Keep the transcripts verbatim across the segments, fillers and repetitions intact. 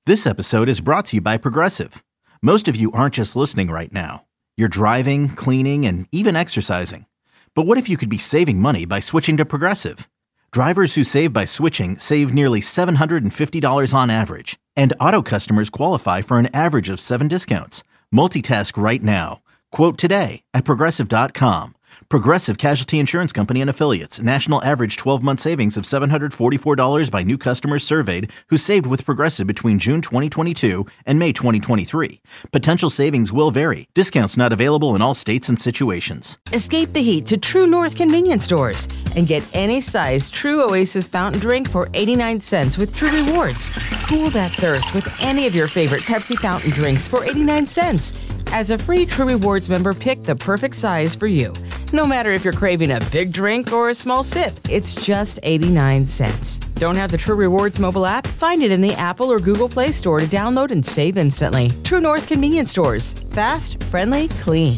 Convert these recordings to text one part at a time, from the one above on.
This episode is brought to you by Progressive. Most of you aren't just listening right now. You're driving, cleaning, and even exercising. But what if you could be saving money by switching to Progressive? Drivers who save by switching save nearly seven hundred fifty dollars on average. And auto customers qualify for an average of seven discounts. Multitask right now. Quote today at Progressive dot com. Progressive Casualty Insurance Company and Affiliates. National average twelve-month savings of seven hundred forty-four dollars by new customers surveyed who saved with Progressive between June twenty twenty-two and May twenty twenty-three. Potential savings will vary. Discounts not available in all states and situations. Escape the heat to True North convenience stores and get any size True Oasis fountain drink for eighty-nine cents with True Rewards. Cool that thirst with any of your favorite Pepsi fountain drinks for eighty-nine cents. As a free True Rewards member, pick the perfect size for you. No matter if you're craving a big drink or a small sip, it's just eighty-nine cents. Don't have the True Rewards mobile app? Find it in the Apple or Google Play Store to download and save instantly. True North convenience stores. Fast, friendly, clean.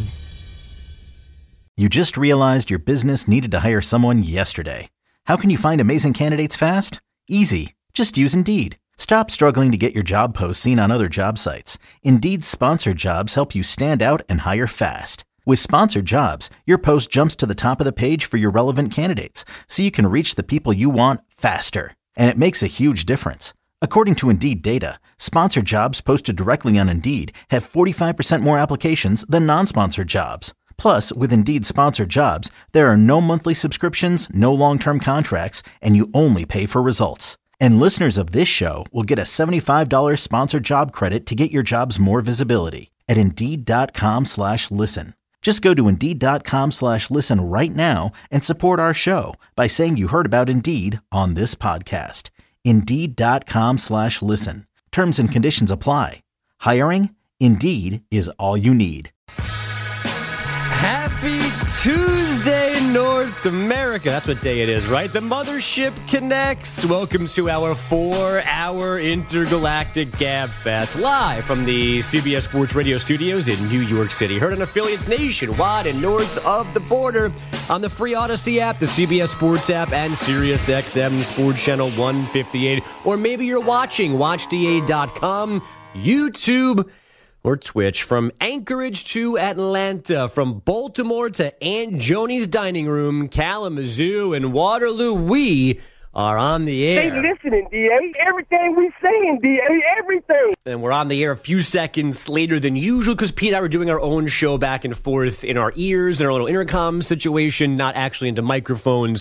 You just realized your business needed to hire someone yesterday. How can you find amazing candidates fast? Easy. Just use Indeed. Stop struggling to get your job posts seen on other job sites. Indeed's sponsored jobs help you stand out and hire fast. With sponsored jobs, your post jumps to the top of the page for your relevant candidates, so you can reach the people you want faster. And it makes a huge difference. According to Indeed data, sponsored jobs posted directly on Indeed have forty-five percent more applications than non-sponsored jobs. Plus, with Indeed sponsored jobs, there are no monthly subscriptions, no long-term contracts, and you only pay for results. And listeners of this show will get a seventy-five dollars sponsored job credit to get your jobs more visibility at Indeed.com slash listen. Just go to Indeed.com slash listen right now and support our show by saying you heard about Indeed on this podcast. Indeed.com slash listen. Terms and conditions apply. Hiring? Indeed is all you need. Happy Tuesday, North America. That's what day it is, right? The Mothership connects. Welcome to our four-hour intergalactic Gab Fest, live from the C B S Sports Radio studios in New York City. Heard on affiliates nationwide and north of the border on the free Odyssey app, the C B S Sports app, and SiriusXM Sports Channel one fifty-eight. Or maybe you're watching watch D A dot com, YouTube, or Twitch. From Anchorage to Atlanta, from Baltimore to Aunt Joni's dining room, Kalamazoo and Waterloo, we are on the air. They listening, D A. Everything we saying, D A. Everything. And we're on the air a few seconds later than usual because Pete and I were doing our own show back and forth in our ears, in our little intercom situation, not actually into microphones.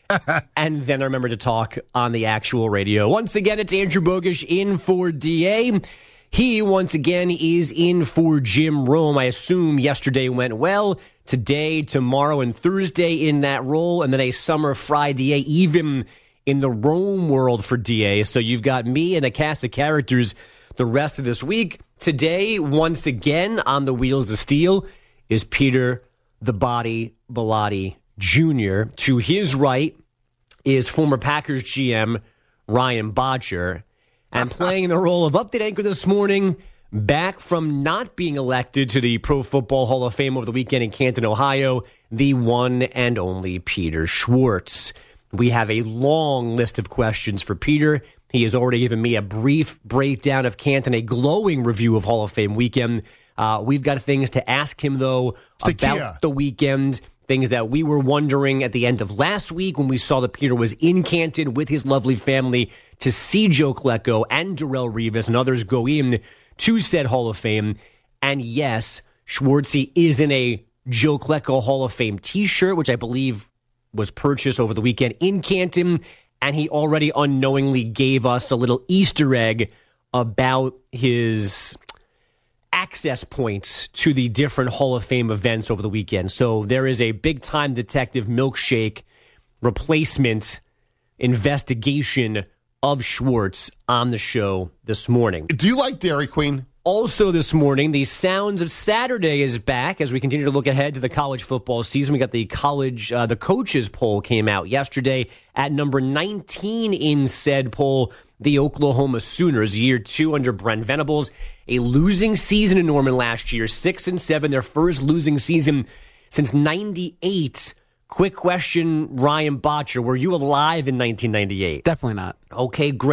And then I remember to talk on the actual radio. Once again, it's Andrew Bogusch in for D A. He, once again, is in for Jim Rome. I assume yesterday went well. Today, tomorrow, and Thursday in that role. And then a summer Friday, even in the Rome world for D A. So you've got me and a cast of characters the rest of this week. Today, once again, on the Wheels of Steel, is Peter the Body Bellotti Junior To his right is former Packers G M Ryan Bottcher. And playing the role of update anchor this morning, back from not being elected to the Pro Football Hall of Fame over the weekend in Canton, Ohio, the one and only Peter Schwartz. We have a long list of questions for Peter. He has already given me a brief breakdown of Canton, a glowing review of Hall of Fame weekend. Uh, we've got things to ask him, though, about the, the weekend. Things that we were wondering at the end of last week when we saw that Peter was in Canton with his lovely family to see Joe Klecko and Darrelle Revis and others go in to said Hall of Fame. And yes, Schwartzy is in a Joe Klecko Hall of Fame t-shirt, which I believe was purchased over the weekend in Canton. And he already unknowingly gave us a little Easter egg about his access points to the different Hall of Fame events over the weekend. So there is a big-time detective milkshake replacement investigation of Schwartz on the show this morning. Do you like Dairy Queen? Also this morning, the Sounds of Saturday is back as we continue to look ahead to the college football season. We got the college, uh, the coaches poll came out yesterday at number nineteen in said poll. The Oklahoma Sooners, year two under Brent Venables, a losing season in Norman last year, six and seven, their first losing season since ninety-eight. Quick question, Ryan Bottcher, were you alive in nineteen ninety-eight? Definitely not. Okay, great.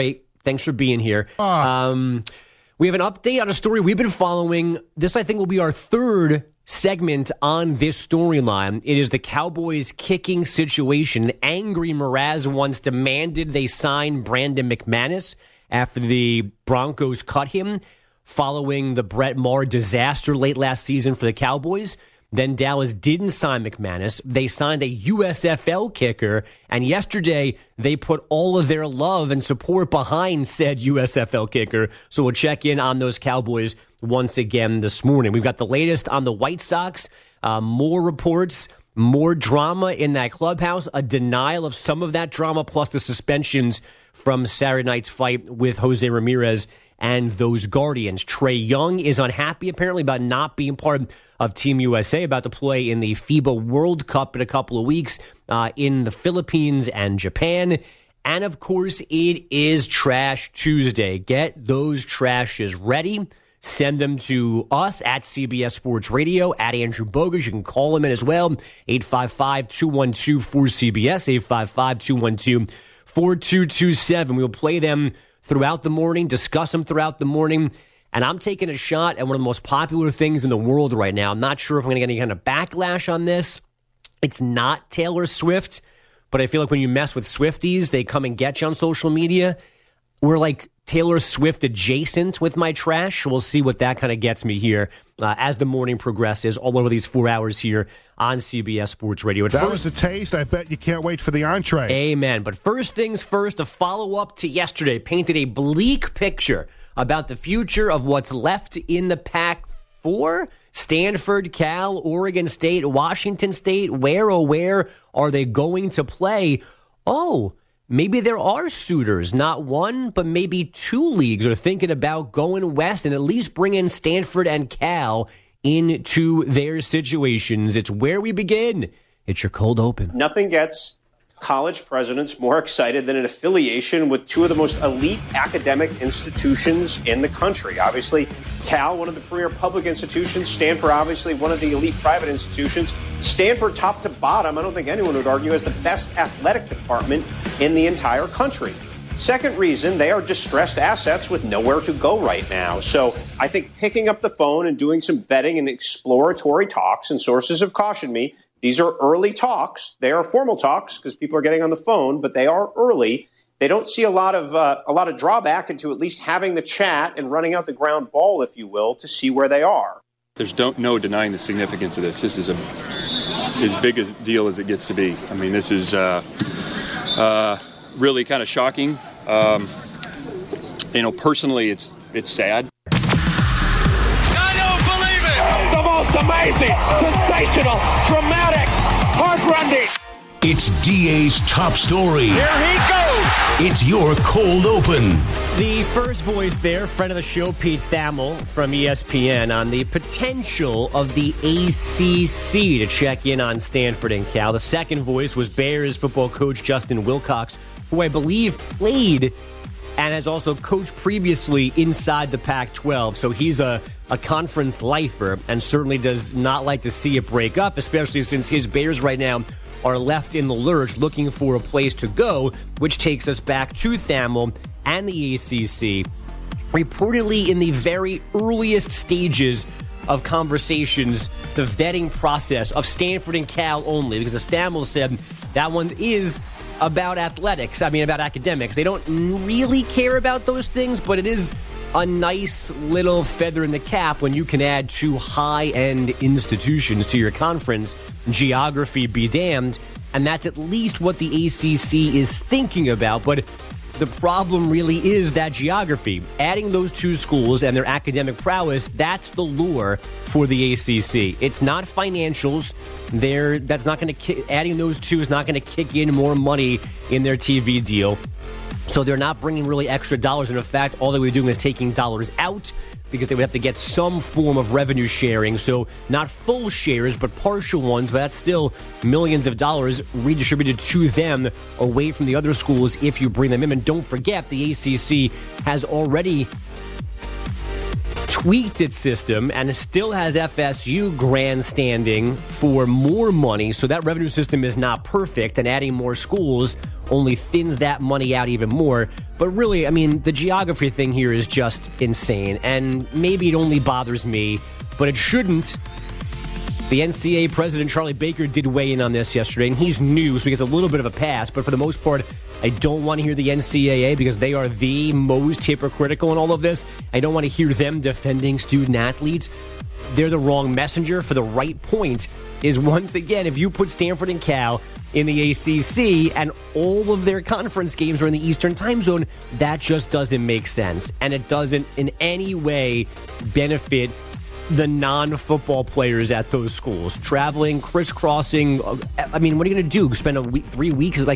Thanks for being here. Oh. Um, we have an update on a story we've been following. This, I think, will be our third segment on this storyline. It is the Cowboys kicking situation. Angry Mraz once demanded they sign Brandon McManus after the Broncos cut him following the Brett Maher disaster late last season for the Cowboys. Then Dallas didn't sign McManus. They signed a U S F L kicker, and yesterday they put all of their love and support behind said U S F L kicker. So we'll check in on those Cowboys once again this morning. We've got the latest on the White Sox, uh, more reports, more drama in that clubhouse, a denial of some of that drama, plus the suspensions from Saturday night's fight with Jose Ramirez and those Guardians. Trae Young is unhappy, apparently, about not being part of Team U S A, about to play in the FIBA World Cup in a couple of weeks uh, in the Philippines and Japan. And, of course, it is Trash Tuesday. Get those trashes ready. Send them to us at C B S Sports Radio, at Andrew Bogus. You can call him in as well, eight five five, two one two, four C B S, eight five five, two one two, four two two seven. We will play them throughout the morning, discuss them throughout the morning. And I'm taking a shot at one of the most popular things in the world right now. I'm not sure if I'm going to get any kind of backlash on this. It's not Taylor Swift, but I feel like when you mess with Swifties, they come and get you on social media. We're like Taylor Swift adjacent with my trash. We'll see what that kind of gets me here uh, as the morning progresses, all over these four hours here on C B S Sports Radio. At that first, was the taste. I bet you can't wait for the entree. Amen. But first things first, a follow-up to yesterday painted a bleak picture about the future of what's left in the Pac four. Stanford, Cal, Oregon State, Washington State. Where, oh, where are they going to play? Oh, maybe there are suitors, not one, but maybe two leagues are thinking about going west and at least bringing Stanford and Cal into their situations. It's where we begin. It's your cold open. Nothing gets college presidents more excited than an affiliation with two of the most elite academic institutions in the country. Obviously, Cal, one of the premier public institutions. Stanford, obviously, one of the elite private institutions. Stanford, top to bottom, I don't think anyone would argue, has the best athletic department in the entire country. Second reason, they are distressed assets with nowhere to go right now. So I think picking up the phone and doing some vetting and exploratory talks, and sources have cautioned me, these are early talks. They are formal talks because people are getting on the phone, but they are early. They don't see a lot of uh, a lot of drawback into at least having the chat and running out the ground ball, if you will, to see where they are. There's don't, no denying the significance of this. This is a, as big a deal as it gets to be. I mean, this is uh, uh, really kind of shocking. Um, you know, personally, it's it's sad. The most amazing, sensational, dramatic, heart-rending. It's D A's top story. Here he goes. It's your cold open. The first voice there, friend of the show, Pete Thamel from E S P N, on the potential of the A C C to check in on Stanford and Cal. The second voice was Bears football coach Justin Wilcox, who I believe played and has also coached previously inside the Pac twelve. So he's a, a conference lifer and certainly does not like to see it break up, especially since his Bears right now are left in the lurch looking for a place to go, which takes us back to Thamel and the A C C. Reportedly in the very earliest stages of conversations, the vetting process of Stanford and Cal only, because as Thamel said, that one is about athletics, I mean about academics. They don't really care about those things, but it is a nice little feather in the cap when you can add two high-end institutions to your conference. Geography be damned, and that's at least what the A C C is thinking about. But the problem really is that geography. Adding those two schools and their academic prowess, that's the lure for the A C C. It's not financials. They're, that's not going to adding those two is not going to kick in more money in their T V deal. So they're not bringing really extra dollars. And in fact, all they would be doing is taking dollars out because they would have to get some form of revenue sharing. So not full shares, but partial ones. But that's still millions of dollars redistributed to them away from the other schools if you bring them in. And don't forget, the A C C has already tweaked its system and still has F S U grandstanding for more money. So that revenue system is not perfect, and adding more schools only thins that money out even more. But really, I mean, the geography thing here is just insane. And maybe it only bothers me, but it shouldn't. The N C A A president, Charlie Baker, did weigh in on this yesterday, and he's new, so he gets a little bit of a pass. But for the most part, I don't want to hear the N C A A because they are the most hypocritical in all of this. I don't want to hear them defending student-athletes. They're the wrong messenger. For the right point is, once again, if you put Stanford and Cal in the A C C and all of their conference games are in the Eastern time zone, that just doesn't make sense. And it doesn't in any way benefit the non-football players at those schools. Traveling, crisscrossing. I mean, what are you going to do? Spend a week, three weeks, like,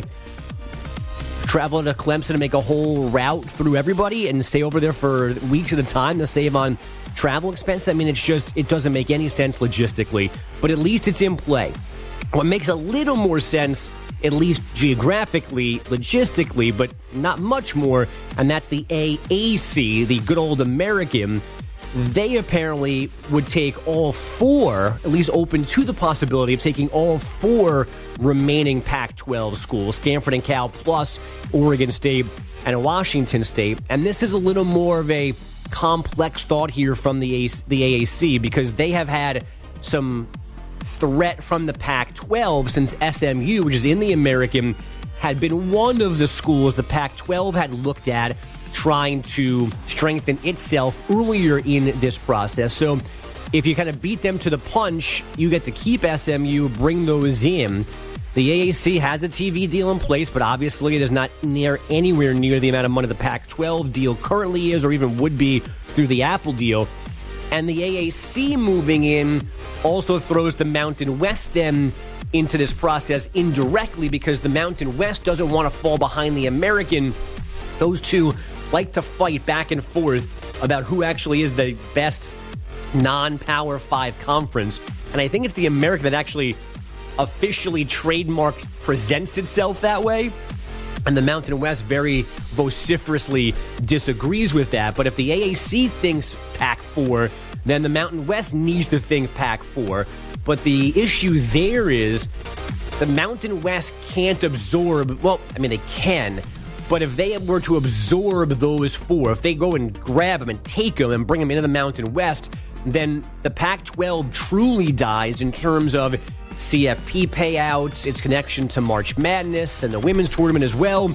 travel to Clemson to make a whole route through everybody and stay over there for weeks at a time to save on travel expense? I mean, it's just, it doesn't make any sense logistically, but at least it's in play. What makes a little more sense, at least geographically, logistically, but not much more, and that's the A A C, the good old American. They apparently would take all four, at least open to the possibility of taking all four remaining Pac twelve schools, Stanford and Cal, plus Oregon State and Washington State. And this is a little more of a complex thought here from the A A C because they have had some threat from the Pac twelve since S M U, which is in the American, had been one of the schools the Pac twelve had looked at trying to strengthen itself earlier in this process. So if you kind of beat them to the punch, you get to keep S M U, bring those in. The A A C has a T V deal in place, but obviously it is not near anywhere near the amount of money the Pac twelve deal currently is or even would be through the Apple deal. And the A A C moving in also throws the Mountain West then into this process indirectly because the Mountain West doesn't want to fall behind the American. Those two like to fight back and forth about who actually is the best non-Power Five conference. And I think it's the American that actually officially trademarked presents itself that way. And the Mountain West very vociferously disagrees with that. But if the A A C thinks Pac four, then the Mountain West needs to think Pac four. But the issue there is the Mountain West can't absorb, well, I mean, they can, but if they were to absorb those four, if they go and grab them and take them and bring them into the Mountain West, then the Pac twelve truly dies in terms of C F P payouts, its connection to March Madness and the women's tournament as well.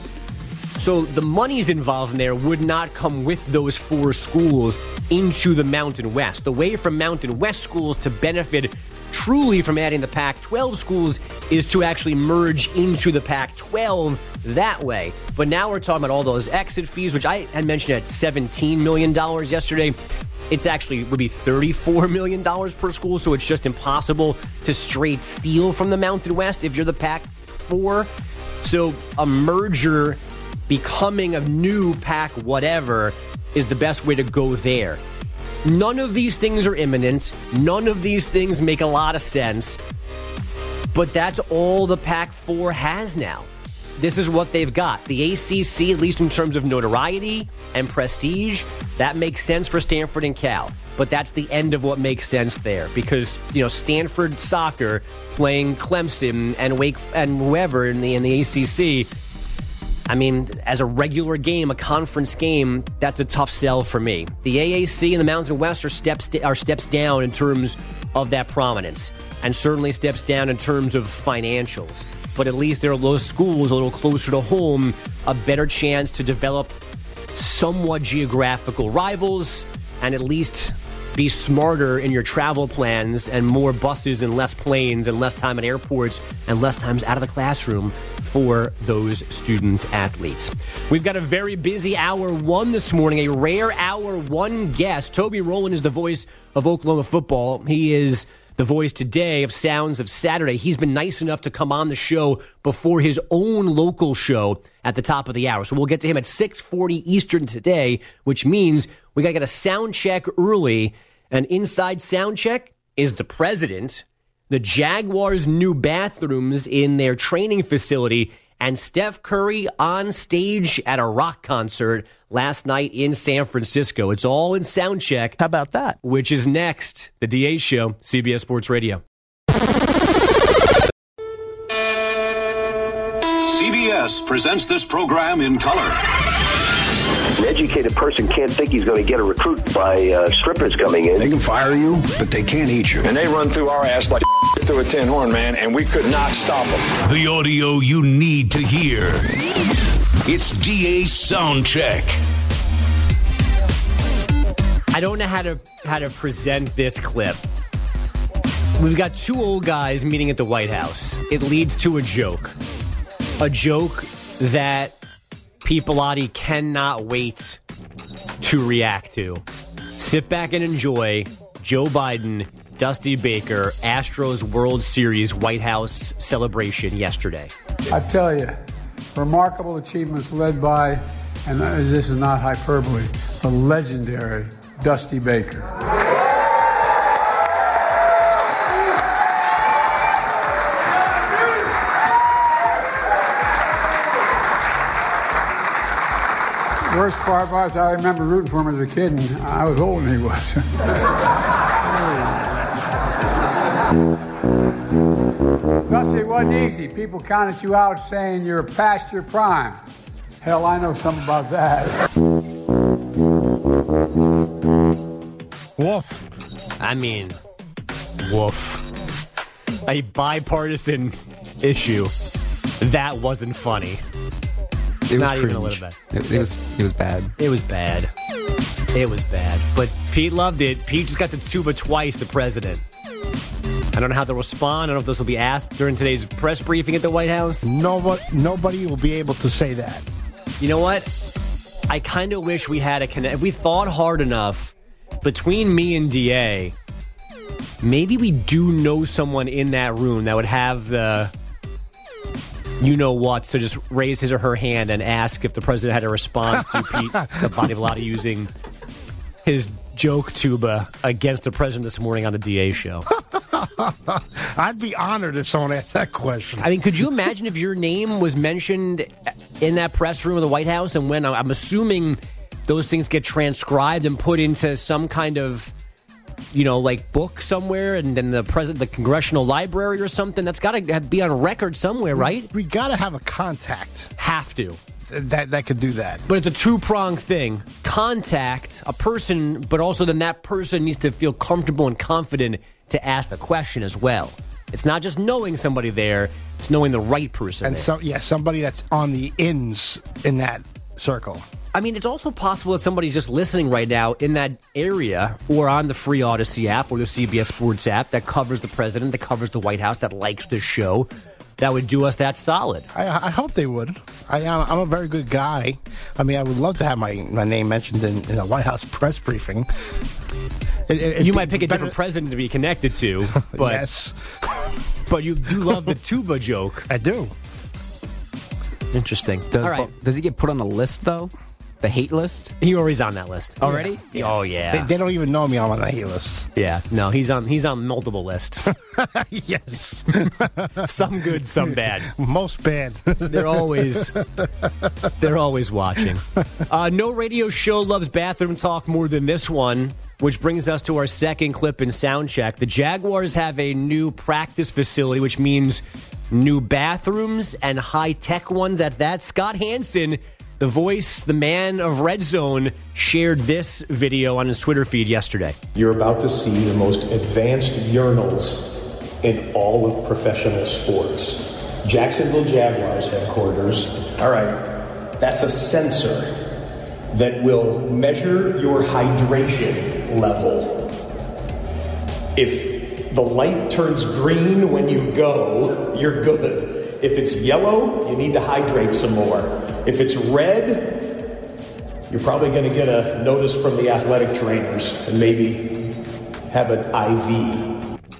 So the monies involved in there would not come with those four schools into the Mountain West. The way for Mountain West schools to benefit truly from adding the Pac twelve schools is to actually merge into the Pac twelve that way. But now we're talking about all those exit fees, which I had mentioned at seventeen million dollars yesterday. It's actually would be thirty-four million dollars per school, so it's just impossible to straight steal from the Mountain West if you're the Pac four. So a merger, becoming a new Pac whatever, is the best way to go there. None of these things are imminent. None of these things make a lot of sense. But that's all the Pac four has now. This is what they've got. The A C C, at least in terms of notoriety and prestige, that makes sense for Stanford and Cal. But that's the end of what makes sense there because, you know, Stanford soccer playing Clemson and Wake and whoever in the in the A C C, I mean, as a regular game, a conference game, that's a tough sell for me. The A A C and the Mountain West are steps are steps down in terms of that prominence, and certainly steps down in terms of financials. But at least there are those schools a little closer to home, a better chance to develop somewhat geographical rivals, and at least be smarter in your travel plans and more buses and less planes and less time at airports and less times out of the classroom for those student athletes. We've got a very busy hour one this morning, a rare hour one guest. Toby Rowland is the voice of Oklahoma football. He is the voice today of Sounds of Saturday. He's been nice enough to come on the show before his own local show at the top of the hour. So we'll get to him at six forty Eastern today, which means we got to get a sound check early. An inside sound check is the president, the Jaguars' new bathrooms in their training facility, and Steph Curry on stage at a rock concert last night in San Francisco. It's all in sound check. How about that? Which is next. The D A Show, C B S Sports Radio. C B S S presents this program in color. An educated person can't think he's going to get a recruit by uh, strippers coming in. They can fire you, but they can't eat you. And they run through our ass like through a tin horn, man, and we could not stop them. The audio you need to hear. It's D A's Soundcheck. I don't know how to how to present this clip. We've got two old guys meeting at the White House. It leads to a joke. A joke that Pete Bellotti cannot wait to react to. Sit back and enjoy Joe Biden, Dusty Baker, Astros World Series White House celebration yesterday. I tell you, remarkable achievements led by, and this is not hyperbole, the legendary Dusty Baker. Worst part was I remember rooting for him as a kid, and I was older than he was. Dusty, it wasn't easy. People counted you out saying you're past your prime. Hell, I know something about that. Woof. I mean, woof. A bipartisan issue. That wasn't funny. It was Not cringe. even a little bit. It, it was it was bad. It was bad. It was bad. But Pete loved it. Pete just got to tuba twice, the president. I don't know how they'll respond. I don't know if this will be asked during today's press briefing at the White House. Nobody, nobody will be able to say that. You know what? I kind of wish we had a connect. If we thought hard enough between me and D A, maybe we do know someone in that room that would have the you know what, so just raise his or her hand and ask if the president had a response to Pete the Body Bellotti using his joke tuba against the president this morning on the D A show. I'd be honored if someone asked that question. I mean, could you imagine if your name was mentioned in that press room of the White House, and when I'm assuming those things get transcribed and put into some kind of, you know, like book somewhere, and then the president, the congressional library or something, that's got to be on record somewhere, right? We got to have a contact. Have to. That that could do that. But it's a two-pronged thing. Contact a person, but also then that person needs to feel comfortable and confident to ask the question as well. It's not just knowing somebody there, it's knowing the right person And there. so, yeah, somebody that's on the ins in that circle. I mean, it's also possible that somebody's just listening right now in that area or on the free Odyssey app or the C B S Sports app that covers the president, that covers the White House, that likes the show, that would do us that solid. I, I hope they would. I, I'm a very good guy. I mean, I would love to have my, my name mentioned in, in a White House press briefing. It, it, you might pick a better, different president to be connected to, but yes. But you do love the tuba joke. I do. Interesting. Does, All right. does he get put on the list, though? The hate list? He already on that list. Already? Yeah. Oh, yeah. They, they don't even know me I'm on the hate list. Yeah. No, he's on He's on multiple lists. Yes. Some good, some bad. Most bad. They're always they're always watching. Uh, no radio show loves bathroom talk more than this one, which brings us to our second clip in Soundcheck. The Jaguars have a new practice facility, which means new bathrooms and high-tech ones at that. Scott Hansen, the voice, the man of Red Zone, shared this video on his Twitter feed yesterday. You're about to see the most advanced urinals in all of professional sports. Jacksonville Jaguars headquarters. All right, that's a sensor that will measure your hydration level. If the light turns green when you go, you're good. If it's yellow, you need to hydrate some more. If it's red, you're probably going to get a notice from the athletic trainers and maybe have an I V.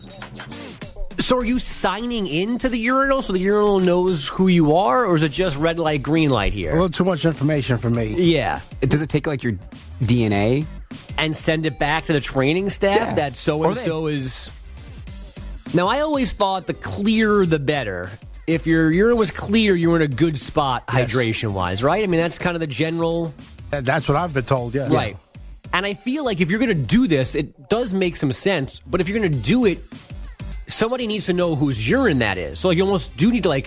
So are you signing into the urinal so the urinal knows who you are, or is it just red light, green light here? A little too much information for me. Yeah. Does it take, like, your D N A? And send it back to the training staff Yeah. that so-and-so is... Now, I always thought the clearer the better. If your urine was clear, you were in a good spot Yes. hydration-wise, right? I mean, that's kind of the general... That's what I've been told, yeah. Right. And I feel like if you're going to do this, it does make some sense. But if you're going to do it, somebody needs to know whose urine that is. So like, you almost do need to, like,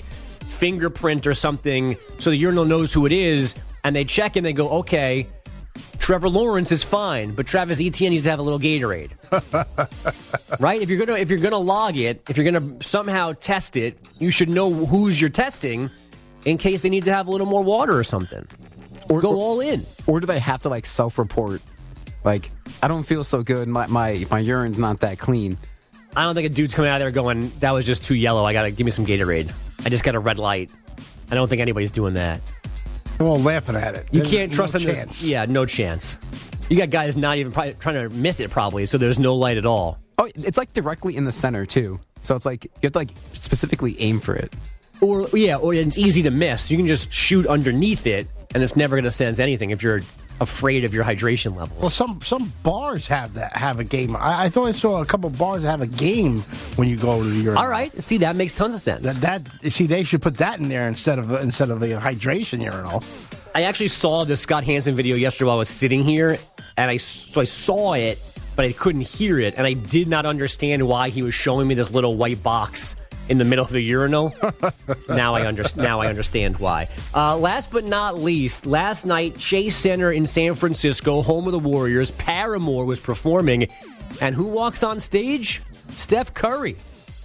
fingerprint or something so the urinal knows who it is, and they check and they go, okay, Trevor Lawrence is fine, but Travis Etienne needs to have a little Gatorade. Right? If you're gonna if you're gonna log it, if you're gonna somehow test it, you should know who's you're testing in case they need to have a little more water or something. Or go all in. Or do they have to like self-report? Like, I don't feel so good. My my my urine's not that clean. I don't think a dude's coming out there going, that was just too yellow. I gotta give me some Gatorade. I just got a red light. I don't think anybody's doing that. They're all laughing at it. You There's can't trust no them. chance. This, yeah, no chance. You got guys not even probably trying to miss it probably, so there's no light at all. Oh, it's like directly in the center too. So it's like you have to like specifically aim for it. Or yeah, or it's easy to miss. You can just shoot underneath it, and it's never going to sense anything if you're afraid of your hydration levels. Well, some some bars have that have a game. I, I thought I saw a couple bars that have a game when you go to the urinal. All right, see that makes tons of sense. That, that see they should put that in there instead of instead of a hydration urinal. I actually saw the Scott Hansen video yesterday while I was sitting here, and I so I saw it, but I couldn't hear it, and I did not understand why he was showing me this little white box in the middle of the urinal. now I under, now I understand why. Uh, last but not least, last night, Chase Center in San Francisco, home of the Warriors, Paramore was performing, and who walks on stage? Steph Curry.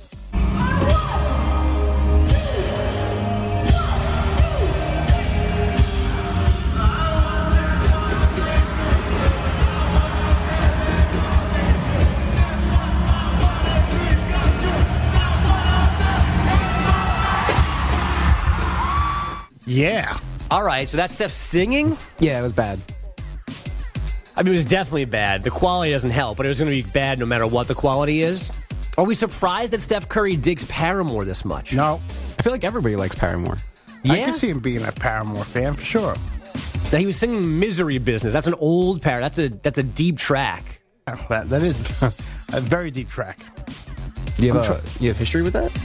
Yeah. All right, so that's Steph singing? Yeah, it was bad. I mean, it was definitely bad. The quality doesn't help, but it was going to be bad no matter what the quality is. Are we surprised that Steph Curry digs Paramore this much? No. I feel like everybody likes Paramore. Yeah? I can see him being a Paramore fan for sure. Now, he was singing Misery Business. That's an old Paramore. That's a, that's a deep track. That, that is a very deep track. Do you have, a, you have history with that?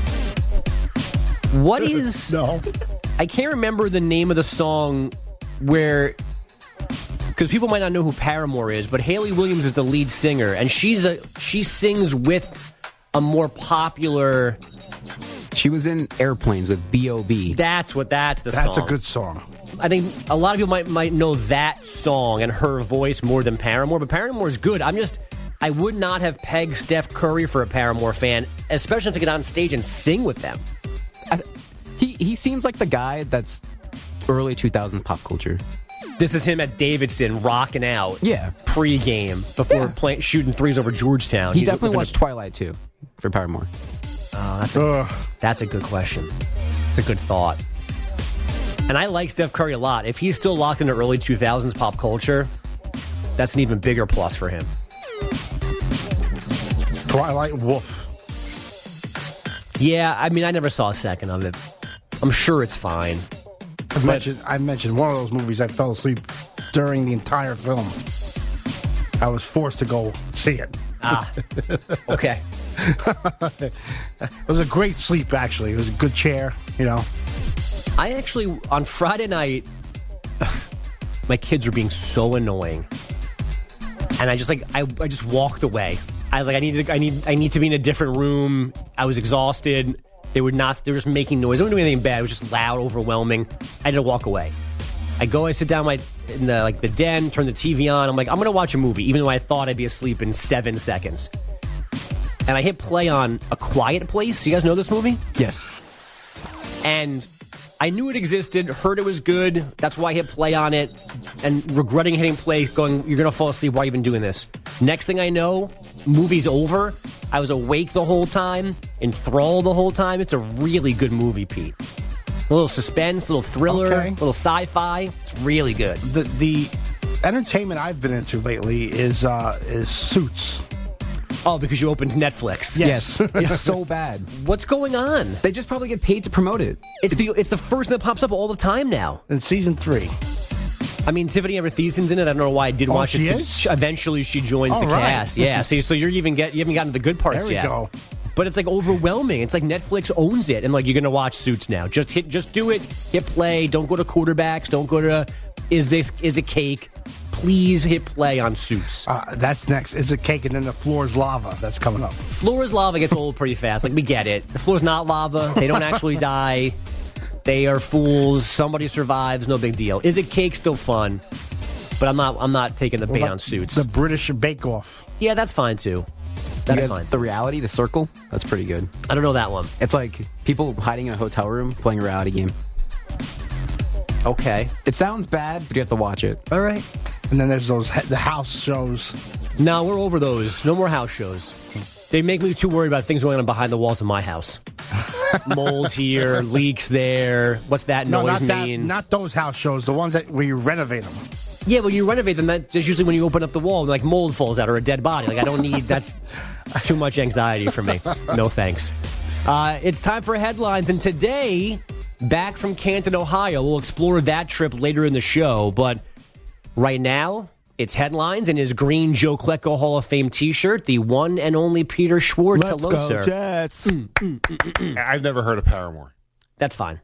What is... No. I can't remember the name of the song where... Because people might not know who Paramore is, but Hayley Williams is the lead singer, and she's a she sings with a more popular... She was in Airplanes with B O B That's what that's the That's song. a good song. I think a lot of people might might know that song and her voice more than Paramore, but Paramore is good. I'm just... I would not have pegged Steph Curry for a Paramore fan, especially to get on stage and sing with them. I, he he seems like the guy that's early two thousands pop culture. This is him at Davidson rocking out. Yeah. Pre-game before Yeah. playing shooting threes over Georgetown. He He's definitely looking watched to- Twilight too for Paramore. Oh, that's a, that's a good question. It's a good thought. And I like Steph Curry a lot. If he's still locked into early two thousands pop culture, that's an even bigger plus for him. Twilight Wolf. Yeah, I mean, I never saw a second of it. I'm sure it's fine. I mentioned, I mentioned one of those movies I fell asleep during the entire film. I was forced to go see it. Ah, okay. It was a great sleep, actually. It was a good chair, you know. I actually, on Friday night, my kids were being so annoying. And I just like, I, I just walked away. I was like, I need to, I need, I need to be in a different room. I was exhausted. They were not, they were just making noise. They weren't doing anything bad. It was just loud, overwhelming. I had to walk away. I go, I sit down my, in the, like the den, turn the T V on. I'm like, I'm going to watch a movie, even though I thought I'd be asleep in seven seconds. And I hit play on A Quiet Place. You guys know this movie? Yes. And I knew it existed, heard it was good. That's why I hit play on it. And regretting hitting play, going, you're going to fall asleep. Why are you even doing this? Next thing I know, movie's over. I was awake the whole time, enthralled the whole time. It's a really good movie, Pete. A little suspense, a little thriller, Okay. a little sci-fi. It's really good. The the entertainment I've been into lately is uh, is Suits. Oh, because you opened Netflix. Yes. It's so bad. What's going on? They just probably get paid to promote it. It's the it's the first that pops up all the time now. In season three. I mean, Tiffany Amber Thiessen's in it. I don't know why I did Oh, watch she it. is? Eventually, she joins All the right. cast. Yeah, so, so you're even get you haven't gotten to the good parts There we yet. go. But it's like overwhelming. It's like Netflix owns it, and like you're gonna watch Suits now. Just hit, just do it. Hit play. Don't go to quarterbacks. Don't go to is this is it cake. please hit play on Suits. Uh, that's next. Is it cake and then the floor's lava? That's coming up. Floor's lava gets old pretty fast. Like, we get it. The floor's not lava. They don't actually die. They are fools. Somebody survives. No big deal. Is it cake? Still fun. But I'm not I'm not taking the bait on Suits. The British Bake Off. Yeah, that's fine, too. That's fine. The reality, the circle, that's pretty good. I don't know that one. It's like people hiding in a hotel room playing a reality game. Okay. It sounds bad, but you have to watch it. All right. And then there's those the house shows. No, we're over those. No more house shows. They make me too worried about things going on behind the walls of my house. Mold here, leaks there. What's that No, noise not mean? that. Not those house shows. The ones that where you renovate them. Yeah, when you renovate them, that's usually when you open up the wall and like mold falls out or a dead body. Like, I don't need, that's too much anxiety for me. No thanks. Uh, it's time for headlines, and today, back from Canton, Ohio, we'll explore that trip later in the show, but right now, it's headlines and his green Joe Klecko Hall of Fame t-shirt, the one and only Peter Schwartz. Let's Hello, go, sir. Jets. Mm, mm, mm, mm, mm. I've never heard of Paramore. That's fine.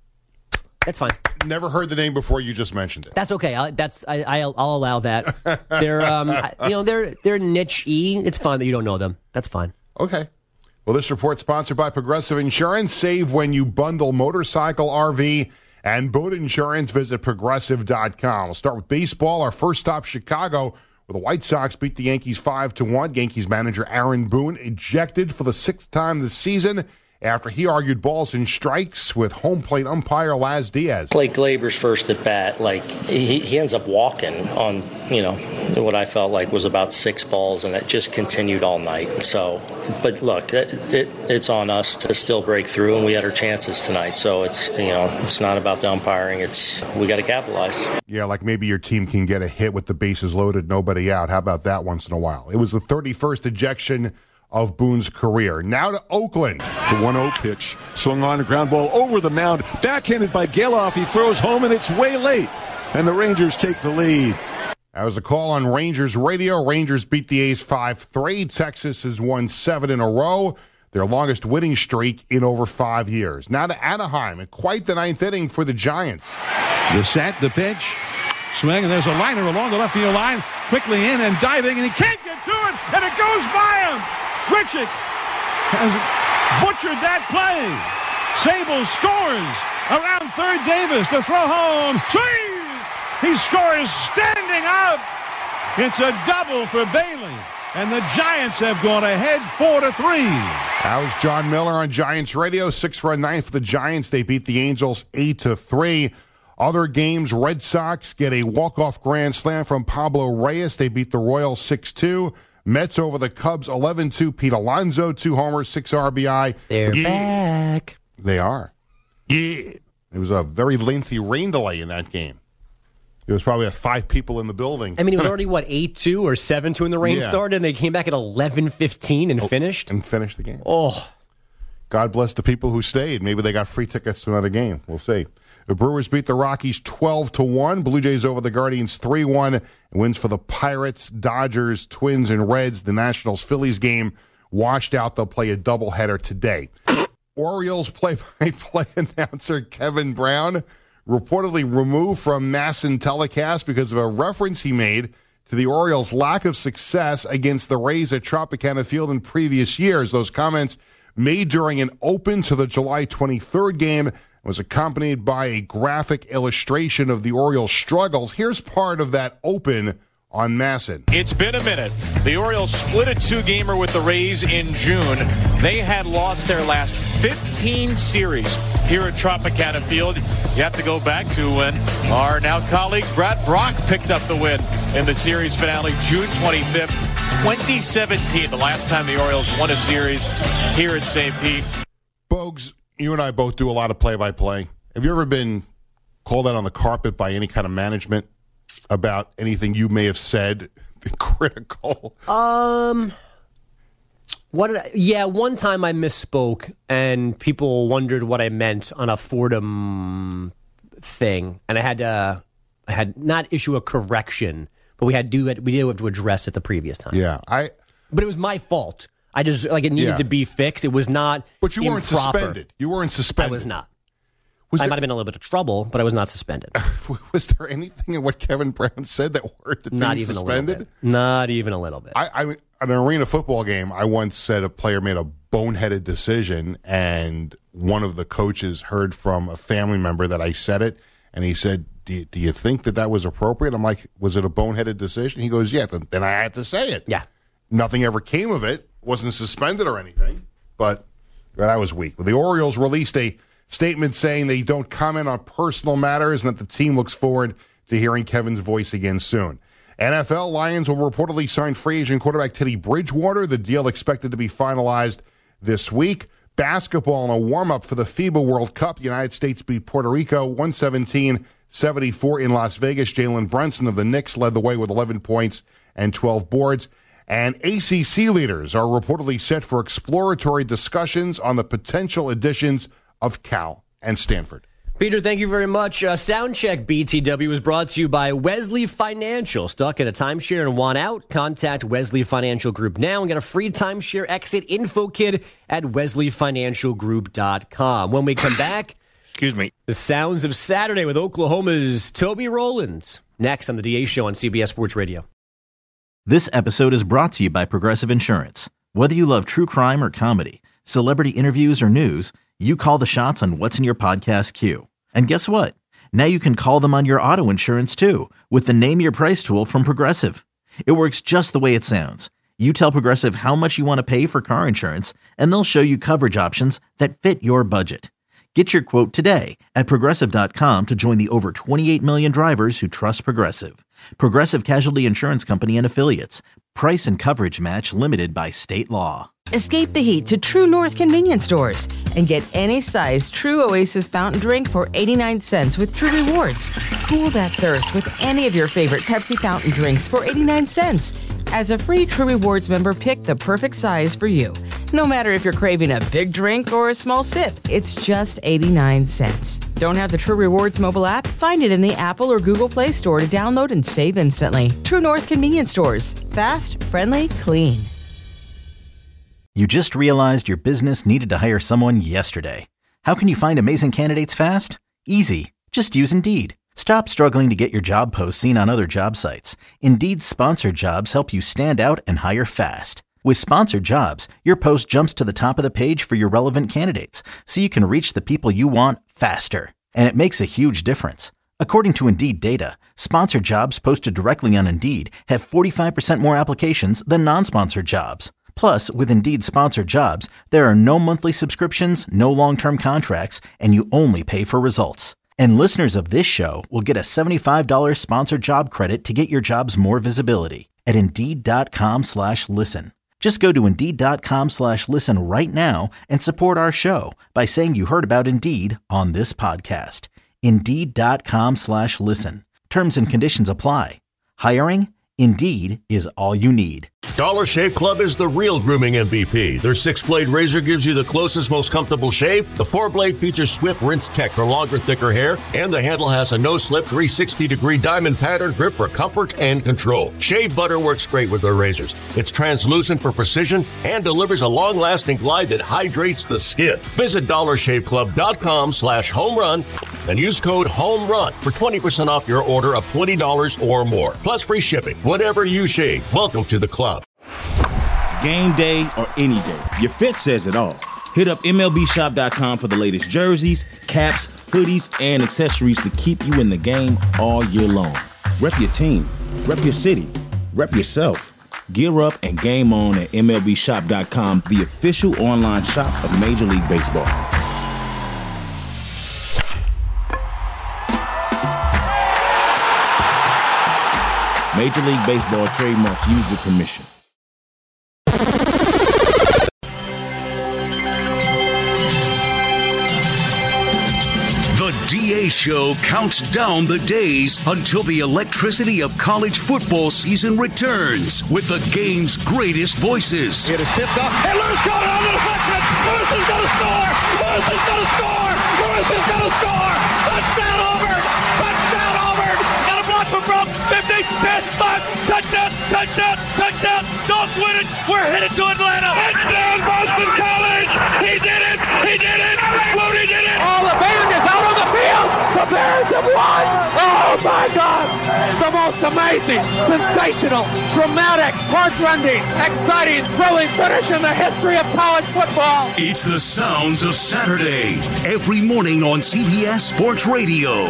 That's fine. Never heard the name before you just mentioned it. That's okay. I, that's I, I'll, I'll allow that. They're um, I, you know, they're they're niche-y. It's fine that you don't know them. That's fine. Okay. Well, this report sponsored by Progressive Insurance. Save when you bundle motorcycle, R V, and boat insurance. Visit progressive dot com. We'll start with baseball. Our first stop, Chicago, where the White Sox beat the Yankees five to one. Yankees manager Aaron Boone ejected for the sixth time this season after he argued balls and strikes with home plate umpire Laz Diaz. Blake Glaber's first at bat, like he, he ends up walking on, you know, what I felt like was about six balls, and it just continued all night. So, but look, it, it, it's on us to still break through, and we had our chances tonight. So it's, you know, it's not about the umpiring. It's we got to capitalize. Yeah, like maybe your team can get a hit with the bases loaded, nobody out. How about that once in a while? It was the thirty-first ejection of Boone's career. Now to Oakland. The one oh pitch. Swung on a ground ball over the mound. Backhanded by Geloff. He throws home, and it's way late. And the Rangers take the lead. That was a call on Rangers radio. Rangers beat the A's five three. Texas has won seven in a row, their longest winning streak in over five years. Now to Anaheim, and quite the ninth inning for the Giants. The set, the pitch, swing, and there's a liner along the left field line, quickly in and diving, and he can't get to it, and it goes by him. Grichuk has butchered that play. Sable scores around third. Davis to throw home. Swing! He scores standing up. It's a double for Bailey. And the Giants have gone ahead four to three. That was John Miller on Giants Radio. Six-run ninth for the Giants. They beat the Angels eight to three. Other games, Red Sox get a walk-off grand slam from Pablo Reyes. They beat the Royals six two. Mets over the Cubs eleven two. Pete Alonso, two homers, six R B I. They're yeah. back. They are. Yeah. It was a very lengthy rain delay in that game. There was probably five people in the building. I mean, it was already, what, eight two or seven two when the rain Yeah. started, and they came back at eleven fifteen and Oh, finished? And finished the game. Oh. God bless the people who stayed. Maybe they got free tickets to another game. We'll see. The Brewers beat the Rockies twelve to one. Blue Jays over the Guardians three one. Wins for the Pirates, Dodgers, Twins, and Reds. The Nationals-Phillies game washed out. They'll play a doubleheader today. Orioles play-by-play announcer Kevin Brown reportedly removed from MASN telecast because of a reference he made to the Orioles' lack of success against the Rays at Tropicana Field in previous years. Those comments made during an open to the July twenty-third game was accompanied by a graphic illustration of the Orioles' struggles. Here's part of that open on MASN. It's been a minute. The Orioles split a two-gamer with the Rays in June. They had lost their last fifteen series here at Tropicana Field. You have to go back to when our now colleague Brad Brock picked up the win in the series finale June twenty-fifth, twenty seventeen, the last time the Orioles won a series here at Saint Pete. Bogues, you and I both do a lot of play-by-play. Have you ever been called out on the carpet by any kind of management about anything you may have said critical? Um, what? Did I, yeah, one time I misspoke, and people wondered what I meant on a Fordham thing, and I had to, I had not issue a correction, but we had to, we did have to address it the previous time. Yeah, I. But it was my fault. I just like it needed Yeah. to be fixed. It was not. But you weren't improper. suspended. You weren't suspended. I was not. Was I there, might have been in a little bit of trouble, but I was not suspended. Was there anything in what Kevin Brown said that warranted the team Not even suspended? a little bit. Not even a little bit. I, I, at an arena football game, I once said a player made a boneheaded decision, and one of the coaches heard from a family member that I said it, and he said, do you, do you think that that was appropriate? I'm like, was it a boneheaded decision? He goes, yeah, then, then I had to say it. Yeah. Nothing ever came of it. Wasn't suspended or anything, but that was weak. The Orioles released a statement saying they don't comment on personal matters and that the team looks forward to hearing Kevin's voice again soon. N F L Lions will reportedly sign free agent quarterback Teddy Bridgewater. The deal expected to be finalized this week. Basketball in a warm-up for the FIBA World Cup. The United States beat Puerto Rico one seventeen seventy-four in Las Vegas. Jalen Brunson of the Knicks led the way with eleven points and twelve boards. And A C C leaders are reportedly set for exploratory discussions on the potential additions of Cal and Stanford. Peter, thank you very much. Uh, Soundcheck B T W was brought to you by Wesley Financial. Stuck in a timeshare and want out? Contact Wesley Financial Group now and get a free timeshare exit info kit at wesley financial group dot com. When we come back, excuse me, the sounds of Saturday with Oklahoma's Toby Rowland. Next on the D A Show on C B S Sports Radio. This episode is brought to you by Progressive Insurance. Whether you love true crime or comedy, celebrity interviews or news, you call the shots on what's in your podcast queue. And guess what? Now you can call them on your auto insurance too with the Name Your Price tool from Progressive. It works just the way it sounds. You tell Progressive how much you want to pay for car insurance, and they'll show you coverage options that fit your budget. Get your quote today at Progressive dot com to join the over twenty-eight million drivers who trust Progressive. Progressive Casualty Insurance Company and Affiliates. Price and coverage match limited by state law. Escape the heat to True North convenience stores and get any size True Oasis fountain drink for eighty-nine cents with True Rewards. Cool that thirst with any of your favorite Pepsi fountain drinks for eighty-nine cents. As a free True Rewards member, pick the perfect size for you. No matter if you're craving a big drink or a small sip, it's just eighty-nine cents. Don't have the True Rewards mobile app? Find it in the Apple or Google Play Store to download and save instantly. True North convenience stores. Fast, friendly, clean. You just realized your business needed to hire someone yesterday. How can you find amazing candidates fast? Easy. Just use Indeed. Stop struggling to get your job posts seen on other job sites. Indeed's sponsored jobs help you stand out and hire fast. With sponsored jobs, your post jumps to the top of the page for your relevant candidates, so you can reach the people you want faster. And it makes a huge difference. According to Indeed data, sponsored jobs posted directly on Indeed have forty-five percent more applications than non-sponsored jobs. Plus, with Indeed sponsored jobs, there are no monthly subscriptions, no long-term contracts, and you only pay for results. And listeners of this show will get a seventy-five dollars sponsored job credit to get your jobs more visibility at Indeed.com slash listen. Just go to Indeed.com slash listen right now and support our show by saying you heard about Indeed on this podcast. Indeed.com slash listen. Terms and conditions apply. Hiring? Indeed is all you need. Dollar Shave Club is the real grooming M V P. Their six-blade razor gives you the closest, most comfortable shave. The four-blade features swift rinse tech for longer, thicker hair. And the handle has a no-slip three hundred sixty degree diamond pattern grip for comfort and control. Shave butter works great with their razors. It's translucent for precision and delivers a long-lasting glide that hydrates the skin. Visit dollar shave club dot com slash home run and use code HOMERUN for twenty percent off your order of twenty dollars or more. Plus free shipping. Whatever you shave, welcome to the club. Game day or any day, your fit says it all. Hit up M L B shop dot com for the latest jerseys, caps, hoodies, and accessories to keep you in the game all year long. Rep your team, rep your city, rep yourself. Gear up and game on at M L B shop dot com, the official online shop of Major League Baseball. Major League Baseball trademarks used with permission. The D A Show counts down the days until the electricity of college football season returns with the game's greatest voices. It is tipped off, and Lewis going on the deflection. Lewis is going to score. Lewis is going to score. Lewis is going to score. Touchdown Auburn. Touchdown Auburn. Got a block from Brock. fifty, ten, five. Touchdown. Touchdown. Touchdown. Dogs win it. We're headed to Atlanta. Touchdown Boston College. He did it. He did it. Mooney did it. Oh, the band is out on the Bears have won! Oh my God! The most amazing, sensational, dramatic, heartrending, exciting, thrilling finish in the history of college football! It's the sounds of Saturday, every morning on C B S Sports Radio.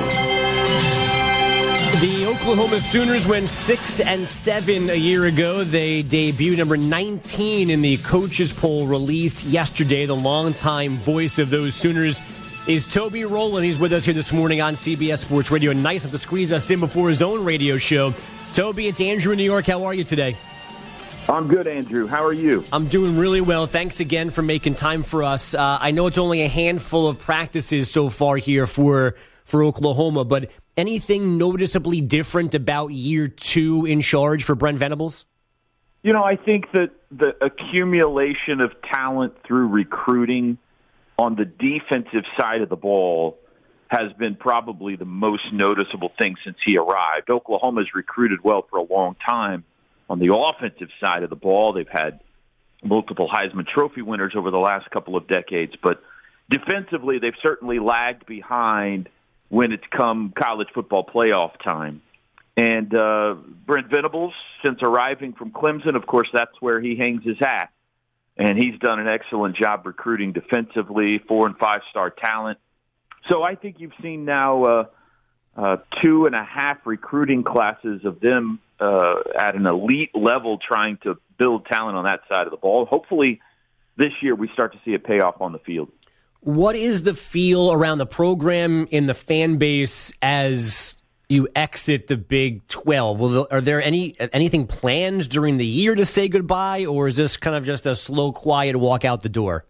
The Oklahoma Sooners went six and seven a year ago. They debuted number nineteen in the coaches poll released yesterday. The longtime voice of those Sooners is Toby Rowland. He's with us here this morning on C B S Sports Radio. Nice enough to squeeze us in before his own radio show. Toby, it's Andrew in New York. How are you today? I'm good, Andrew. How are you? I'm doing really well. Thanks again for making time for us. Uh, I know it's only a handful of practices so far here for for Oklahoma, but anything noticeably different about year two in charge for Brent Venables? You know, I think that the accumulation of talent through recruiting on the defensive side of the ball has been probably the most noticeable thing since he arrived. Oklahoma's recruited well for a long time. On the offensive side of the ball, they've had multiple Heisman Trophy winners over the last couple of decades, but defensively, they've certainly lagged behind when it's come college football playoff time. And uh, Brent Venables, since arriving from Clemson, of course, that's where he hangs his hat. And he's done an excellent job recruiting defensively, four- and five-star talent. So I think you've seen now uh, uh, two and a half recruiting classes of them uh, at an elite level trying to build talent on that side of the ball. Hopefully this year we start to see it pay off on the field. What is the feel around the program in the fan base as you exit the Big twelve? Will, are there any anything planned during the year to say goodbye, or is this kind of just a slow, quiet walk out the door?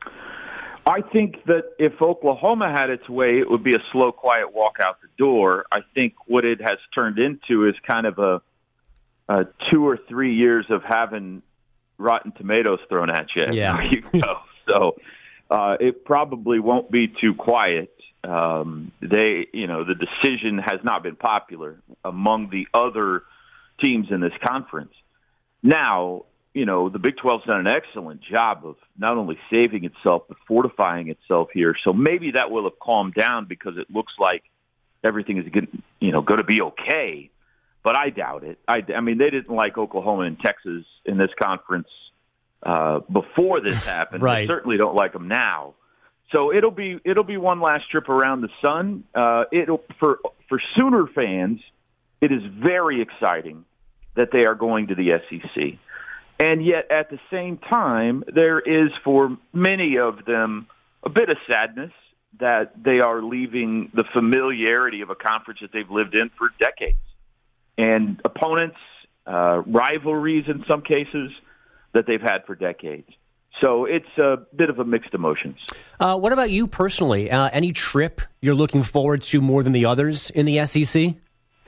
I think that if Oklahoma had its way, it would be a slow, quiet walk out the door. I think what it has turned into is kind of a, a two or three years of having rotten tomatoes thrown at you. Yeah. You go. So uh, it probably won't be too quiet. Um, they, you know, the decision has not been popular among the other teams in this conference. Now, you know, the Big twelve's done an excellent job of not only saving itself, but fortifying itself here. So maybe that will have calmed down because it looks like everything is, you know, going to be okay. But I doubt it. I, I mean, they didn't like Oklahoma and Texas in this conference uh, before this happened. Right. They certainly don't like them now. So it'll be it'll be one last trip around the sun. Uh, it'll for for Sooner fans, it is very exciting that they are going to the S E C. And yet, at the same time, there is, for many of them, a bit of sadness that they are leaving the familiarity of a conference that they've lived in for decades. And opponents, uh, rivalries in some cases, that they've had for decades. So it's a bit of a mixed emotions. Uh, what about you personally? Uh, any trip you're looking forward to more than the others in the S E C?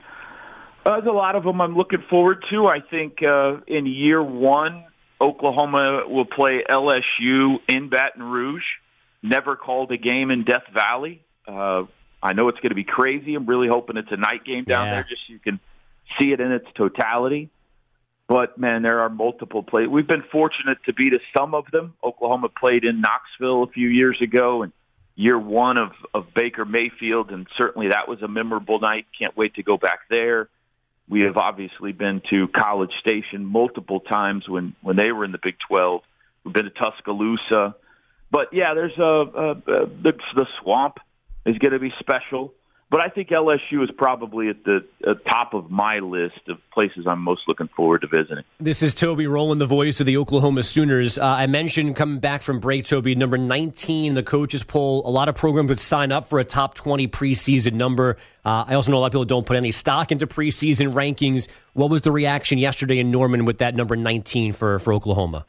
Uh, there's a lot of them I'm looking forward to. I think uh, in year one, Oklahoma will play L S U in Baton Rouge. Never called a game in Death Valley. Uh, I know it's going to be crazy. I'm really hoping it's a night game down Yeah. there just so you can see it in its totality. But, man, there are multiple plays. We've been fortunate to be to some of them. Oklahoma played in Knoxville a few years ago, and year one of, of Baker Mayfield, and certainly that was a memorable night. Can't wait to go back there. We have obviously been to College Station multiple times when, when they were in the Big twelve. We've been to Tuscaloosa. But, yeah, there's a, a, a the, the Swamp is going to be special. But I think L S U is probably at the uh, top of my list of places I'm most looking forward to visiting. This is Toby Rowland, the voice of the Oklahoma Sooners. Uh, I mentioned coming back from break, Toby, number nineteen in the coaches poll. A lot of programs would sign up for a top twenty preseason number. Uh, I also know a lot of people don't put any stock into preseason rankings. What was the reaction yesterday in Norman with that number nineteen for, for Oklahoma?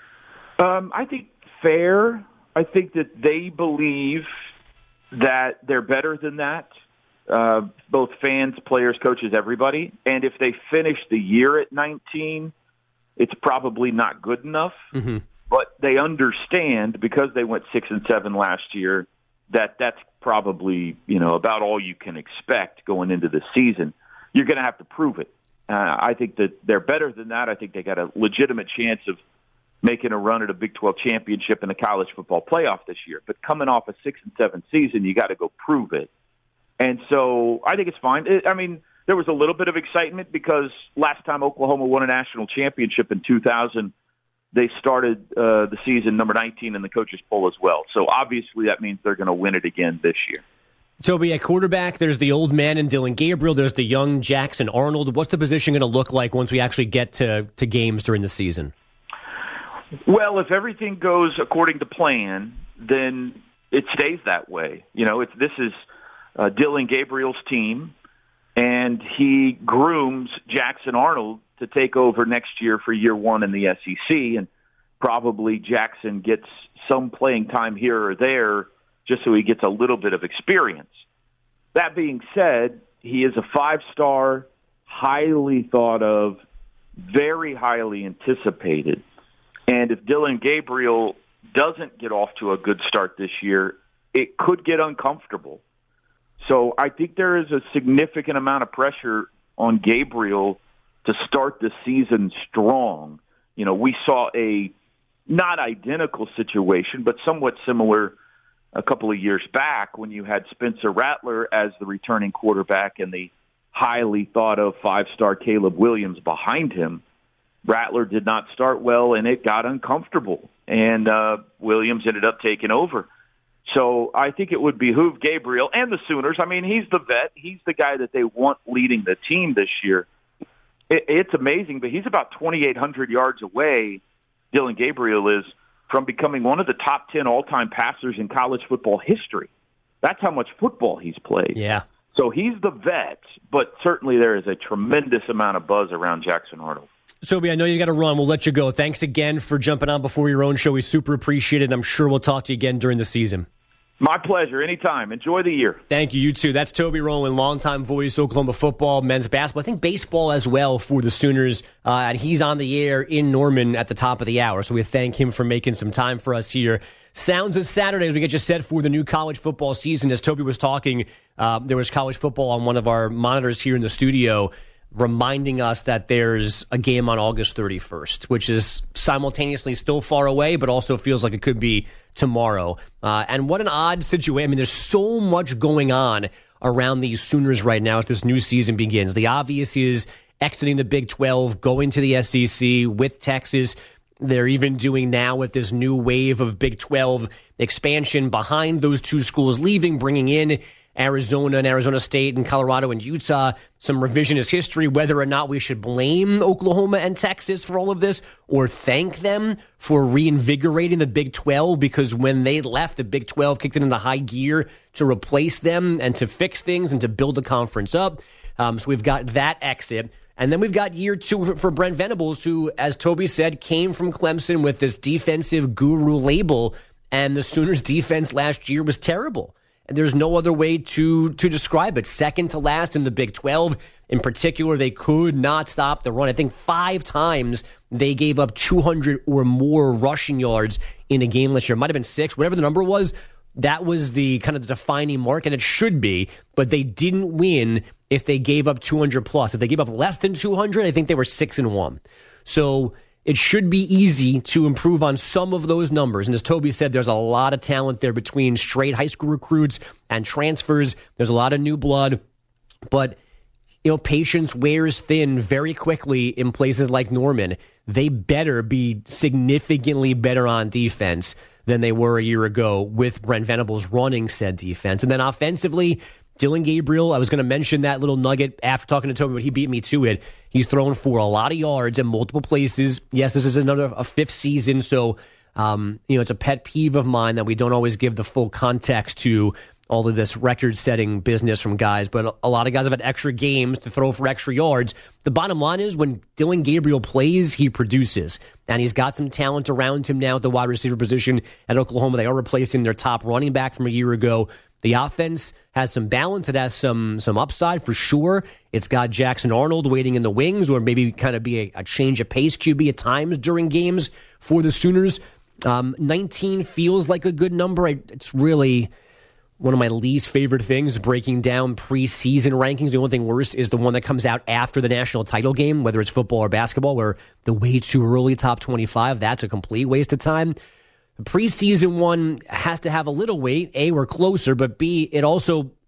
Um, I think fair. I think that they believe that they're better than that. Uh, both fans, players, coaches, everybody. And if they finish the year at nineteen, it's probably not good enough. Mm-hmm. But they understand, because they went six and seven last year, that that's probably, you know, about all you can expect going into the season. You're going to have to prove it. Uh, I think that they're better than that. I think they got a legitimate chance of making a run at a Big twelve championship and a college football playoff this year. But coming off a six and seven season, you got to go prove it. And so I think it's fine. It, I mean, there was a little bit of excitement because last time Oklahoma won a national championship in two thousand, they started uh, the season number nineteen in the coaches poll as well. So obviously that means they're going to win it again this year. Toby, at quarterback, there's the old man in Dillon Gabriel. There's the young Jackson Arnold. What's the position going to look like once we actually get to, to games during the season? Well, if everything goes according to plan, then it stays that way. You know, it's, this is uh, Dillon Gabriel's team, and he grooms Jackson Arnold to take over next year for year one in the S E C, and probably Jackson gets some playing time here or there just so he gets a little bit of experience. That being said, he is a five-star, highly thought of, very highly anticipated. And if Dillon Gabriel doesn't get off to a good start this year, it could get uncomfortable. So I think there is a significant amount of pressure on Gabriel to start the season strong. You know, we saw a not identical situation, but somewhat similar a couple of years back when you had Spencer Rattler as the returning quarterback and the highly thought of five-star Caleb Williams behind him. Rattler did not start well, and it got uncomfortable, and uh, Williams ended up taking over. So I think it would behoove Gabriel and the Sooners. I mean, he's the vet. He's the guy that they want leading the team this year. It, it's amazing, but he's about twenty-eight hundred yards away, Dillon Gabriel is, from becoming one of the top ten all-time passers in college football history. That's how much football he's played. Yeah. So he's the vet, but certainly there is a tremendous amount of buzz around Jackson Arnold. Sobe, I know you got to run. We'll let you go. Thanks again for jumping on before your own show. We super appreciate it. I'm sure we'll talk to you again during the season. My pleasure. Anytime. Enjoy the year. Thank you. You too. That's Toby Rowland, longtime voice, Oklahoma football, men's basketball. I think baseball as well for the Sooners. Uh, and he's on the air in Norman at the top of the hour. So we thank him for making some time for us here. Sounds of Saturday as we get you set for the new college football season. As Toby was talking, uh, there was college football on one of our monitors here in the studio, reminding us that there's a game on August thirty-first, which is simultaneously still far away, but also feels like it could be tomorrow. Uh, and what an odd situation. I mean, there's so much going on around these Sooners right now as this new season begins. The obvious is exiting the Big twelve, going to the S E C with Texas. They're even doing now with this new wave of Big twelve expansion behind those two schools leaving, bringing in Arizona and Arizona State and Colorado and Utah, some revisionist history, whether or not we should blame Oklahoma and Texas for all of this or thank them for reinvigorating the Big twelve, because when they left, the Big twelve kicked it into high gear to replace them and to fix things and to build the conference up. Um, so we've got that exit. And then we've got year two for, for Brent Venables, who, as Toby said, came from Clemson with this defensive guru label, and the Sooners' defense last year was terrible. And there's no other way to to describe it. Second to last in the Big twelve. In particular, they could not stop the run. I think five times they gave up two hundred or more rushing yards in a game last year. It might have been six, whatever the number was. That was the kind of the defining mark, and it should be. But they didn't win if they gave up two hundred plus. If they gave up less than two hundred, I think they were six and one. So it should be easy to improve on some of those numbers. And as Toby said, there's a lot of talent there between straight high school recruits and transfers. There's a lot of new blood. But, you know, patience wears thin very quickly in places like Norman. They better be significantly better on defense than they were a year ago with Brent Venables running said defense. And then offensively, Dillon Gabriel, I was going to mention that little nugget after talking to Toby, but he beat me to it. He's thrown for a lot of yards in multiple places. Yes, this is another a fifth season, so um, you know it's a pet peeve of mine that we don't always give the full context to all of this record-setting business from guys, but a lot of guys have had extra games to throw for extra yards. The bottom line is when Dillon Gabriel plays, he produces, and he's got some talent around him now at the wide receiver position at Oklahoma. They are replacing their top running back from a year ago. The offense has some balance. It has some some upside for sure. It's got Jackson Arnold waiting in the wings, or maybe kind of be a, a change of pace Q B at times during games for the Sooners. Um, nineteen feels like a good number. I, it's really one of my least favorite things, breaking down preseason rankings. The only thing worse is the one that comes out after the national title game, whether it's football or basketball, where the way too early top twenty-five, that's a complete waste of time. The preseason one has to have a little weight. A, we're closer, but B, it also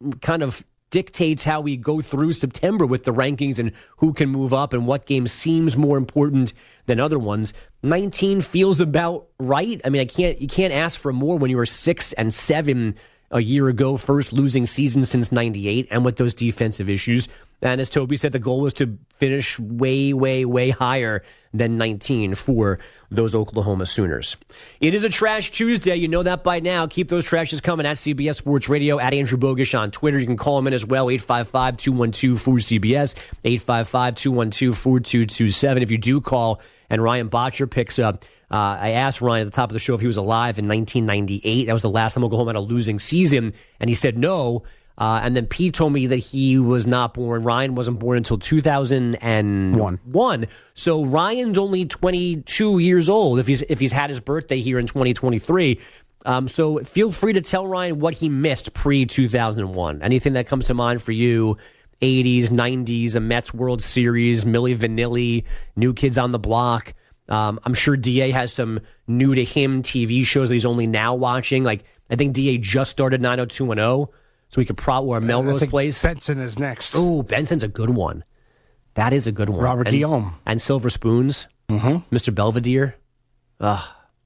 kind of dictates how we go through September with the rankings and who can move up and what game seems more important than other ones. nineteen feels about right. I mean, I can't you can't ask for more when you were six and seven a year ago, first losing season since ninety-eight, and with those defensive issues. And as Toby said, the goal was to finish way, way, way higher than nineteen for those Oklahoma Sooners. It is a Trash Tuesday. You know that by now. Keep those trashes coming at C B S Sports Radio, at Andrew Bogish on Twitter. You can call him in as well, eight five five, two one two, four C B S, eight five five, two one two, four two two seven. If you do call and Ryan Botcher picks up, uh, I asked Ryan at the top of the show if he was alive in nineteen ninety-eight. That was the last time Oklahoma had a losing season, and he said no. Uh, and then Pete told me that he was not born. Ryan wasn't born until two thousand one. One. So Ryan's only twenty-two years old if he's if he's had his birthday here in twenty twenty-three. Um, so feel free to tell Ryan what he missed pre two thousand one. Anything that comes to mind for you? eighties, nineties, a Mets World Series, Milli Vanilli, New Kids on the Block. Um, I'm sure D A has some new to him T V shows that he's only now watching. Like I think D A just started nine oh two one oh. So we could probably, or Melrose Place. Benson is next. Oh, Benson's a good one. That is a good one. Robert and, Guillaume. And Silver Spoons. Mm-hmm. Mister Belvedere. Ugh.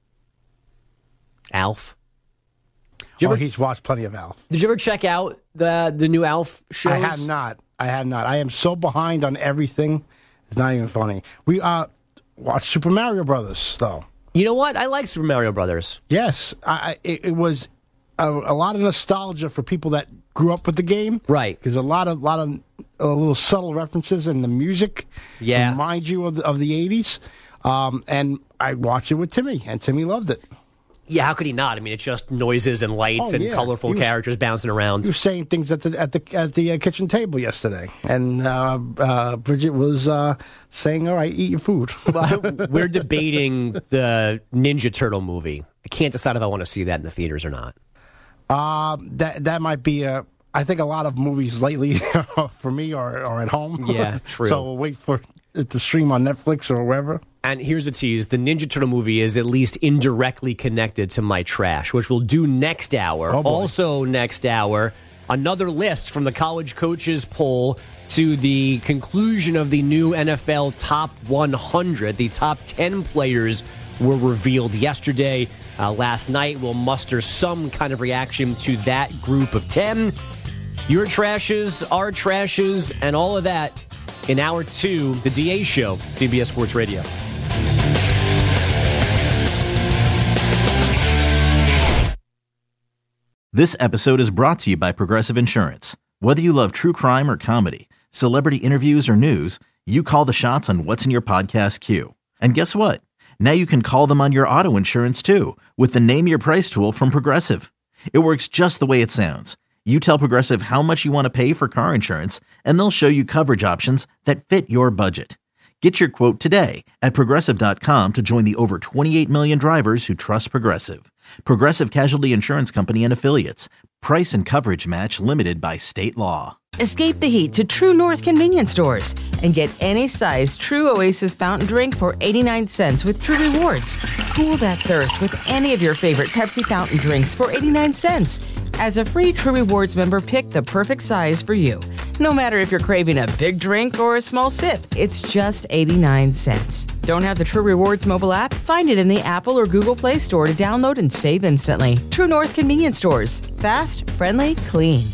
Alf. Oh, ever, he's watched plenty of Alf. Did you ever check out the the new Alf shows? I have not. I have not. I am so behind on everything. It's not even funny. We uh, watched Super Mario Brothers, though. You know what? I like Super Mario Brothers. Yes. I, it, it was... A, a lot of nostalgia for people that grew up with the game, right? Because a lot of lot of uh, little subtle references in the music, yeah, remind you of the, of the eighties. Um, and I watched it with Timmy, and Timmy loved it. Yeah, how could he not? I mean, it's just noises and lights oh, and yeah. colorful was, bouncing bouncing around. He was saying things at the at the at the uh, kitchen table yesterday, and uh, uh, Bridget was uh, saying, "All right, eat your food." We're debating the Ninja Turtle movie. I can't decide if I want to see that in the theaters or not. Uh, that that might be a. I think a lot of movies lately for me are, are at home. Yeah, true. So we'll wait for it to stream on Netflix or wherever. And here's a tease. The Ninja Turtle movie is at least indirectly connected to my trash, which we'll do next hour. Oh, also next hour, another list from the college coaches poll to the conclusion of the new N F L Top one hundred. The top ten players were revealed yesterday. Uh, last night, we'll muster some kind of reaction to that group of ten. Your trashes, our trashes, and all of that in hour two, the D A Show, C B S Sports Radio. This episode is brought to you by Progressive Insurance. Whether you love true crime or comedy, celebrity interviews or news, you call the shots on what's in your podcast queue. And guess what? Now you can call them on your auto insurance, too, with the Name Your Price tool from Progressive. It works just the way it sounds. You tell Progressive how much you want to pay for car insurance, and they'll show you coverage options that fit your budget. Get your quote today at Progressive dot com to join the over twenty-eight million drivers who trust Progressive. Progressive Casualty Insurance Company and Affiliates. Price and coverage match limited by state law. Escape the heat to True North convenience stores and get any size True Oasis fountain drink for eighty-nine cents with True Rewards. Cool that thirst with any of your favorite Pepsi fountain drinks for eighty-nine cents. As a free True Rewards member, pick the perfect size for you. No matter if you're craving a big drink or a small sip, it's just eighty-nine cents. Don't have the True Rewards mobile app? Find it in the Apple or Google Play Store to download and save instantly. True North convenience stores. Fast, friendly, clean.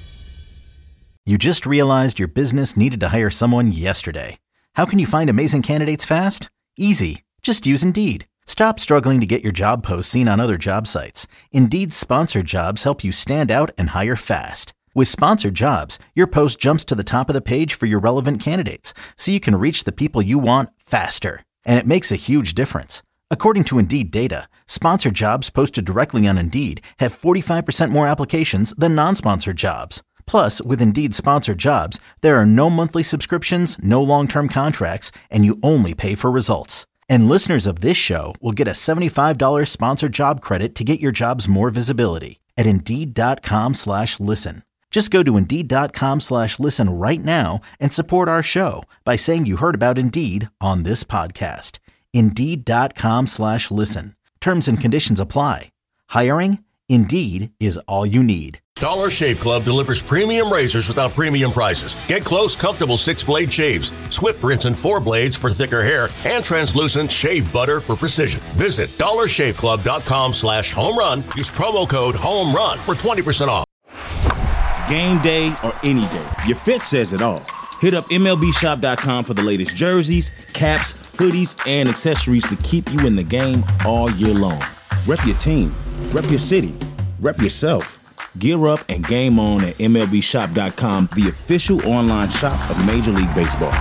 You just realized your business needed to hire someone yesterday. How can you find amazing candidates fast? Easy. Just use Indeed. Stop struggling to get your job posts seen on other job sites. Indeed's sponsored jobs help you stand out and hire fast. With sponsored jobs, your post jumps to the top of the page for your relevant candidates, so you can reach the people you want faster. And it makes a huge difference. According to Indeed data, sponsored jobs posted directly on Indeed have forty-five percent more applications than non-sponsored jobs. Plus, with Indeed sponsored jobs, there are no monthly subscriptions, no long-term contracts, and you only pay for results. And listeners of this show will get a seventy-five dollars sponsored job credit to get your jobs more visibility at Indeed.com slash listen. Just go to Indeed.com slash listen right now and support our show by saying you heard about Indeed on this podcast. Indeed.com slash listen. Terms and conditions apply. Hiring? Indeed is all you need. Dollar Shave Club delivers premium razors without premium prices. Get close, comfortable six-blade shaves, swift rinse and four blades for thicker hair, and translucent shave butter for precision. Visit dollar shave club dot com slash home run. Use promo code HOMERUN for twenty percent off. Game day or any day, your fit says it all. Hit up M L B shop dot com for the latest jerseys, caps, hoodies, and accessories to keep you in the game all year long. Rep your team, rep your city, rep yourself. Gear up and game on at M L B shop dot com, the official online shop of Major League Baseball.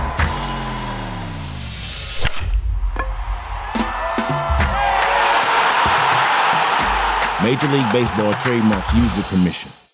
Major League Baseball trademarks used with permission.